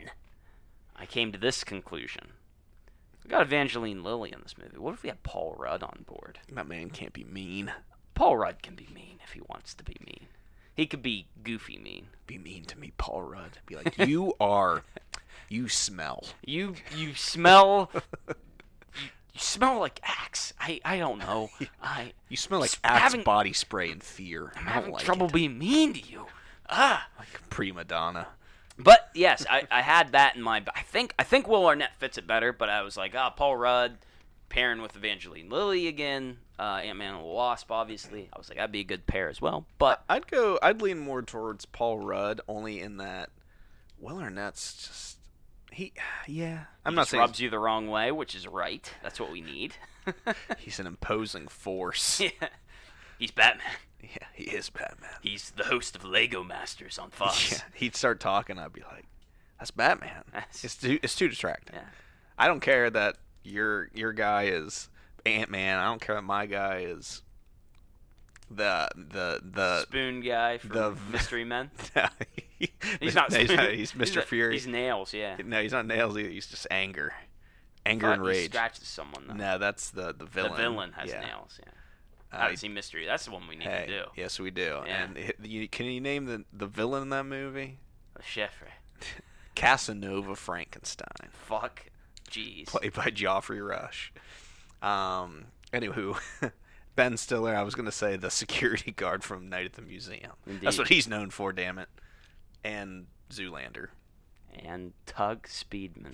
I came to this conclusion. We got Evangeline Lilly in this movie. What if we had Paul Rudd on board? That man can't be mean. Paul Rudd can be mean if he wants to be mean. He could be goofy mean. Be mean to me, Paul Rudd. Be like, you are, you smell. You you smell you, you smell like Axe. I, I don't know. I You smell like S- Axe having- body spray and fear. I'm I don't having like trouble it. being mean to you. Ah. Like prima donna. But yes, I, I had that in mind. I think I think Will Arnett fits it better. But I was like, ah, Paul Rudd pairing with Evangeline Lilly again. Uh, Ant-Man and the Wasp, obviously. I was like, that'd be a good pair as well. But I'd go. I'd lean more towards Paul Rudd, only in that Will Arnett's just he. Yeah, I'm he not just saying rubs you the wrong way, which is right. That's what we need. he's an imposing force. Yeah. He's Batman. Yeah, he is Batman. He's the host of Lego Masters on Fox. Yeah, he'd start talking. I'd be like, "That's Batman." That's- It's too. It's too distracting. Yeah. I don't care that your your guy is Ant-Man. I don't care that my guy is the the the. Spoon guy from the- Mystery Men. he- He's not no, he's, Spoon. not, he's Mister a- Fury. He's Nails, yeah. No, he's not nails either. He's just anger, anger Thought and he rage. scratches someone, though. No, that's the the villain. The villain has yeah. nails, yeah. Uh, I haven't seen Mystery. That's the one we need hey, to do. Yes, we do. Yeah. And it, you, can you name the the villain in that movie? The Chiffre. Casanova Frankenstein, Fuck. Jeez. played by Geoffrey Rush. Um. Anywho, Ben Stiller. I was gonna say the security guard from Night at the Museum. Indeed. That's what he's known for. Damn it. And Zoolander. And Tug Speedman.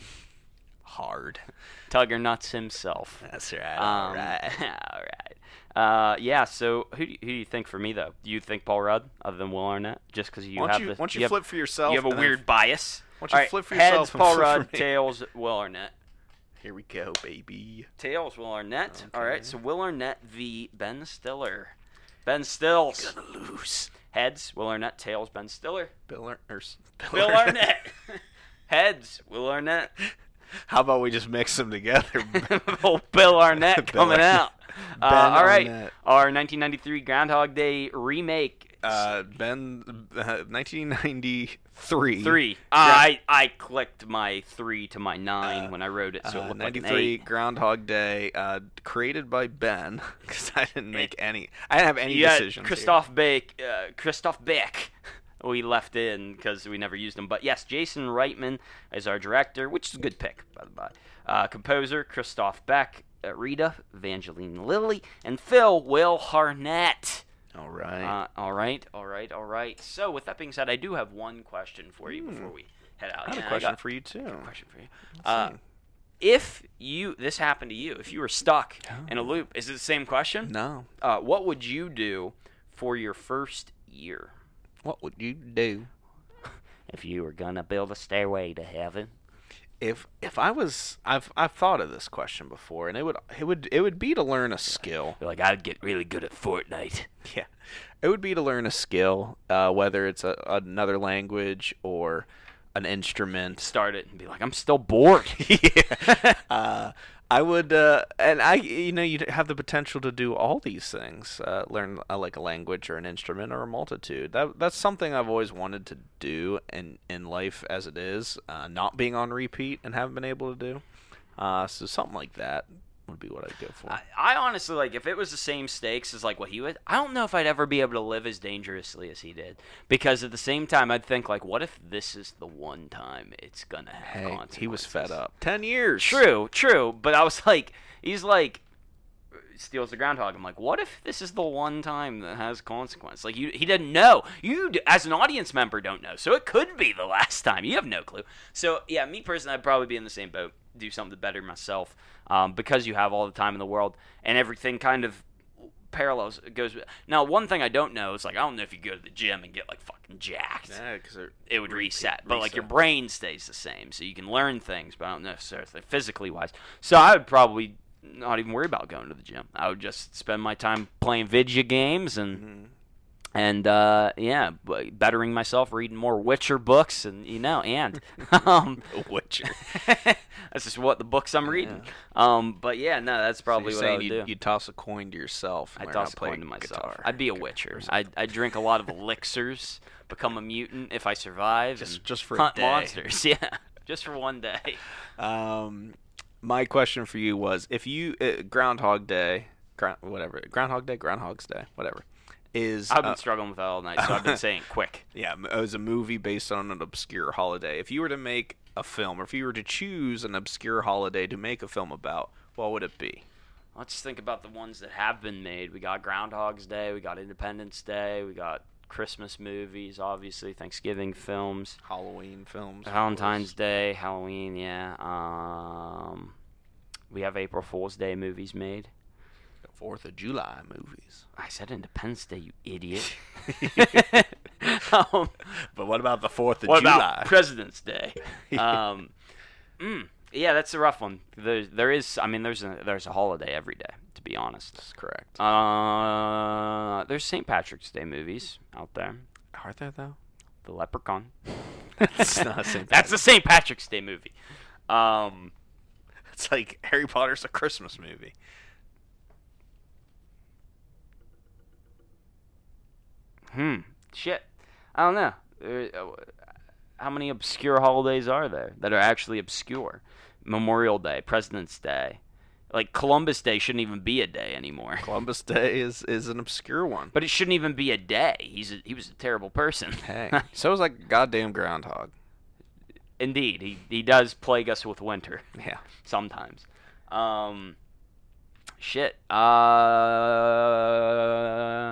Hard. Tugger Nuts himself. That's right. Um, all right. all right. Uh, yeah, so who do, you, who do you think for me, though? Do you think Paul Rudd, other than Will Arnett? Just because you Why don't have you, the, why don't you, have, flip for yourself? you have a and then- weird bias. Why don't you All right, flip for heads, yourself and Paul flip for Rudd, me? tails, Will Arnett. Here we go, baby. Tails, Will Arnett. All Okay. right, so Will Arnett v. Ben Stiller. Ben Stills. Gonna lose. Heads, Will Arnett. Tails, Ben Stiller. Bill, Ar- or, s- Bill Will Arnett. Heads, Will Arnett. How about we just mix them together? Oh, Bill Arnett Bill coming Arnett. out. Uh, Ben all right, Arnett. our nineteen ninety-three Groundhog Day remake. Uh, Ben, uh, nineteen ninety-three. Three. Uh, I I clicked my three to my nine Uh, when I wrote it, so it Uh, looked like an ninety-three eight. Groundhog Day, uh, created by Ben, because I didn't make any. I didn't have any You had decisions. here. Christoph Beck. Uh, Christoph Beck. We left in because we never used him. But yes, Jason Reitman is our director, which is a good pick, by the by. Uh, composer, Christoph Beck. Uh, Rita, Evangeline Lilly. And Phil, Will Harnett. All right. Uh, all right, all right, all right. So with that being said, I do have one question for you Hmm. before we head out. I have Yeah, a question got- for you too. got a question for you. Let's Uh, see. if you this happened to you, if you were stuck in a Oh. loop, is it the same question? No. Uh, what would you do for your first year What would you do if you were gonna build a stairway to heaven? if if I was? I've I've thought of this question before, and it would it would it would be to learn a skill. You're like, I'd get really good at Fortnite. Yeah, it would be to learn a skill, uh, whether it's a, another language or an instrument. Start it and be like, I'm still bored. yeah. Uh, I would, uh, and I, you know, you'd have the potential to do all these things, uh, learn uh, like a language or an instrument or a multitude. That that's something I've always wanted to do in in life as it is, uh, not being on repeat and haven't been able to do. Uh, so something like that would be what I'd go for. I, I honestly, like, if it was the same stakes as, like, what he would, I don't know if I'd ever be able to live as dangerously as he did. Because at the same time, I'd think, like, what if this is the one time it's gonna have Hey, consequences? he was fed up. Ten years. True, true. But I was like, he's like, steals the groundhog. I'm like, what if this is the one time that has consequence? Like, you, he didn't know. You, as an audience member, don't know. So it could be the last time. You have no clue. So, yeah, me personally, I'd probably be in the same boat. Do something to better myself, um, because you have all the time in the world, and everything kind of parallels goes. Now, one thing I don't know is, like, I don't know if you go to the gym and get, like, fucking jacked. Yeah, because it would reset, reset. but like your brain stays the same, so you can learn things, but I don't necessarily physically wise. So I would probably not even worry about going to the gym. I would just spend my time playing video games and. Mm-hmm. And, uh, yeah, bettering myself, reading more Witcher books, and, you know, and. Um, Witcher. That's just what the books I'm reading. Yeah. Um, but, yeah, no, that's probably so what I would you'd, do. you'd toss a coin to yourself. I'd toss a coin to myself. Guitar. I'd be a Witcher. I'd, I'd drink a lot of elixirs, become a mutant if I survive, Just, and just for hunt a day. monsters. Yeah, just for one day. Um, my question for you was, if you, uh, Groundhog Day, ground, whatever, Groundhog Day, Groundhog's Day, whatever. Is, I've been uh, struggling with that all night, so I've been saying quick. Yeah, it was a movie based on an obscure holiday. If you were to make a film, or if you were to choose an obscure holiday to make a film about, what would it be? Let's think about the ones that have been made. We got Groundhog's Day, we got Independence Day, we got Christmas movies, obviously, Thanksgiving films, Halloween films, Valentine's Day, Halloween, yeah. Um, we have April Fool's Day movies made. Fourth of July movies. I said Independence Day, you idiot. um, but what about the Fourth of what July? What about President's Day? um, mm, yeah, that's a rough one. There, there is, I mean, there's a, there's a holiday every day, to be honest. That's correct. Uh, there's Saint Patrick's Day movies out there. Are there, though? The Leprechaun. That's not Saint That's a Saint Patrick's Day movie. Um, it's like Harry Potter's a Christmas movie. Hmm. Shit. I don't know. Uh, how many obscure holidays are there that are actually obscure? Memorial Day, President's Day. Like, Columbus Day shouldn't even be a day anymore. Columbus Day is, is an obscure one. But it shouldn't even be a day. He's a, he was a terrible person. Hey. So is like goddamn Groundhog. Indeed. He, he does plague us with winter. Yeah. Sometimes. Um, shit. Uh...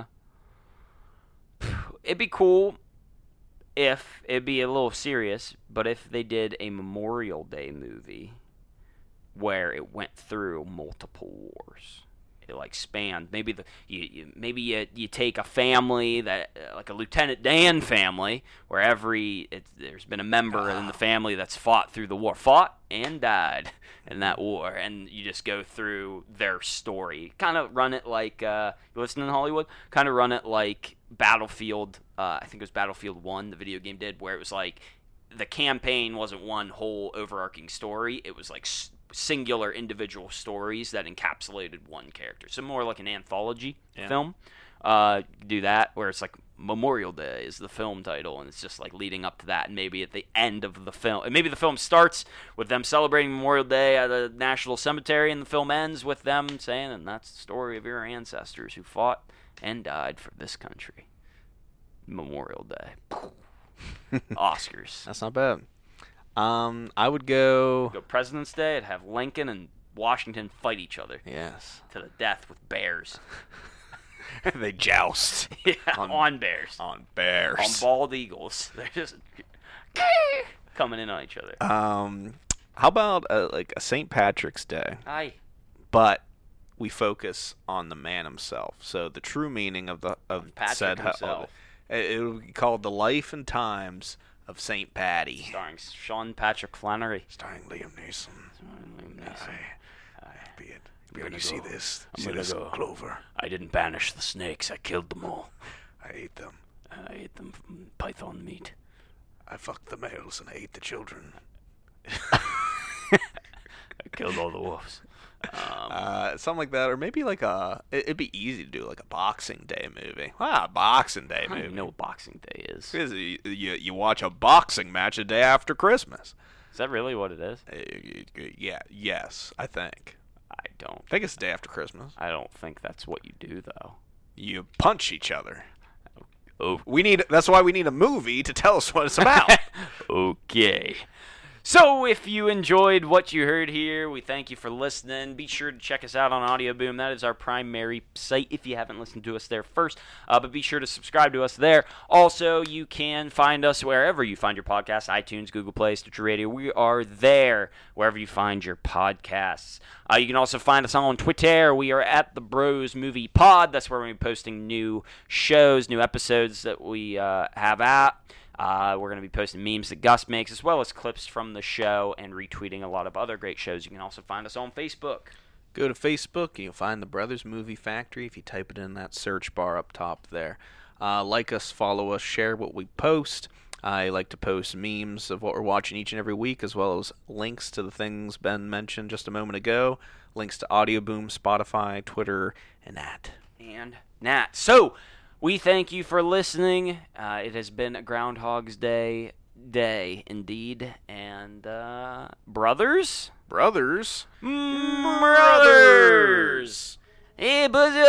It'd be cool if, it'd be a little serious, but if they did a Memorial Day movie where it went through multiple wars. It like spanned. Maybe the you, you maybe you you take a family that uh, like a Lieutenant Dan family where every it, there's been a member in the family that's fought through the war, fought and died in that war, and you just go through their story. Kind of run it like uh, you listen in Hollywood. Kind of run it like Battlefield. Uh, I think it was Battlefield One. The video game did, where it was like the campaign wasn't one whole overarching story. It was like s- singular individual stories that encapsulated one character. So more like an anthology yeah. film. Uh, do that where it's like Memorial Day is the film title, and it's just like leading up to that, and maybe at the end of the film, and maybe the film starts with them celebrating Memorial Day at a national cemetery, and the film ends with them saying, and that's the story of your ancestors who fought and died for this country. Memorial Day. Oscars. That's not bad. Um, I would go... Go President's Day, I'd have Lincoln and Washington fight each other. Yes. To the death with bears. They joust. Yeah, on, on bears. On bears. On bald eagles. They're just coming in on each other. Um, how about a, like a Saint Patrick's Day? Aye. But we focus on the man himself. So the true meaning of the of Patrick said himself. It, it would be called The Life and Times of Saint Patty. Starring Sean Patrick Flannery. Starring Liam Neeson. Liam Neeson. Aye. Aye. Be it. Be I'm it. You gonna see go. this? I'm see gonna this go. clover? I didn't banish the snakes. I killed them all. I ate them. I ate them from python meat. I fucked the males and I ate the children. I killed all the wolves. Um, uh, something like that, or maybe like a. it- It'd be easy to do like a Boxing Day movie. Ah, Boxing Day I don't movie. even know what Boxing Day is. Is you, you you watch a boxing match a day after Christmas. Is that really what it is? Uh, Yeah. Yes, I think. I don't. I think it's the day after Christmas. I don't think that's what you do, though. You punch each other. Oh, We need. That's why we need a movie to tell us what it's about. okay. So, if you enjoyed what you heard here, we thank you for listening. Be sure to check us out on Audio Boom. That is our primary site if you haven't listened to us there first. Uh, but be sure to subscribe to us there. Also, you can find us wherever you find your podcasts, iTunes, Google Play, Stitcher Radio. We are there wherever you find your podcasts. Uh, you can also find us on Twitter. We are at the Bros Movie Pod. That's where we're going to be posting new shows, new episodes that we uh, have out. Uh, we're going to be posting memes that Gus makes, as well as clips from the show, and retweeting a lot of other great shows. You can also find us on Facebook. Go to Facebook and you'll find the Brothers Movie Factory if you type it in that search bar up top there. Uh, like us, follow us, share what we post. I like to post memes of what we're watching each and every week, as well as links to the things Ben mentioned just a moment ago, links to Audio Boom, Spotify, Twitter, and that. And Nat. So, we thank you for listening. Uh, it has been a Groundhog's Day day, indeed. And, uh, brothers? Brothers? Brothers! Hey,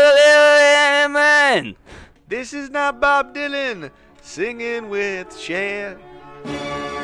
man! This is not Bob Dylan singing with Cher.